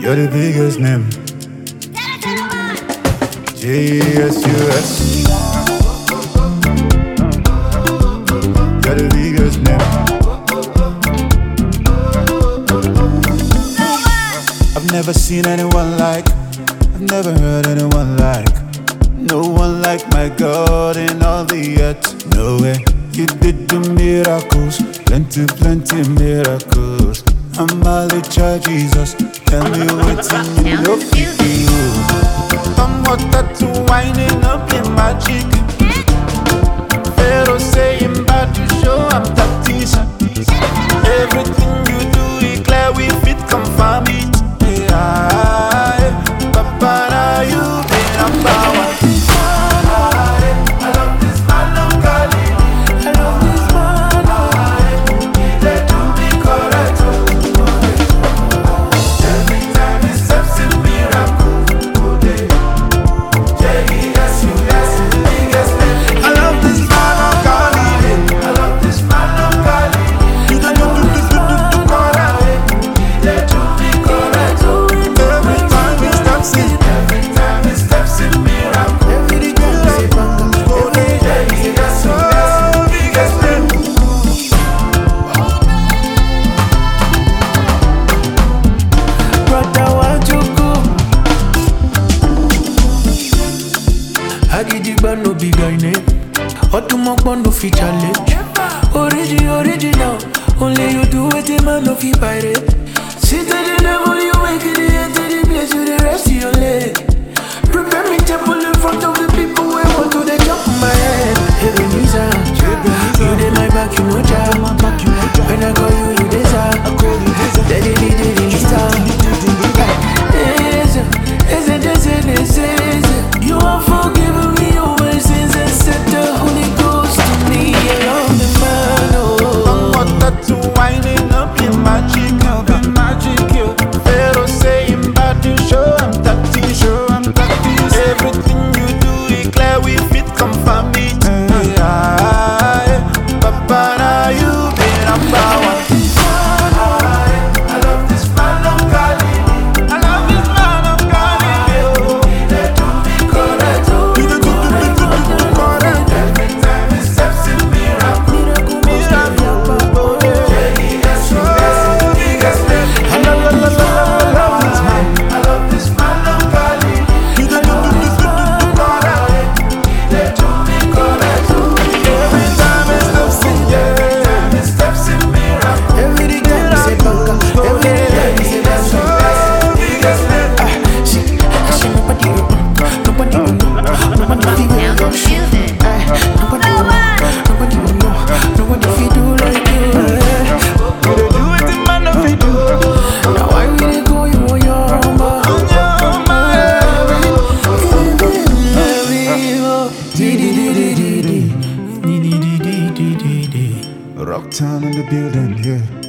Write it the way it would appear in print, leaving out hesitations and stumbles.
You're the biggest name. Jesus. You're the biggest name. I've never seen anyone like, I've never heard anyone like, no one like my God in all the earth. No way. You did the miracles, plenty miracles. I'm all the child Jesus. Tell me what you know you do. I'm what that's winding up in magic. Pharaoh saying about to show I'm tactics. Everything you do, declare we fit confirm it. Yeah, Papa, now you be number one. Agidigba no be guy name. Otumokbo no fit challenge. Original. Only you do it, man no fit pirate. Sit at the level you wake it, enter the place you the rest of your leg. Prepare me temple in front of the people who want to the jump my head. Ebenezer, you dey my back, you know ja. When I call you, you deserve. Daddy, star. You are forgiving me all my sins and set the Holy Ghost to me along the man. I'm what that's winding up in magic. Pharaoh saying about to show I'm tactics. Everything you do, declare we fit confirm it. Yeah, Papa, now you be number one. Rocktown in the building, yeah.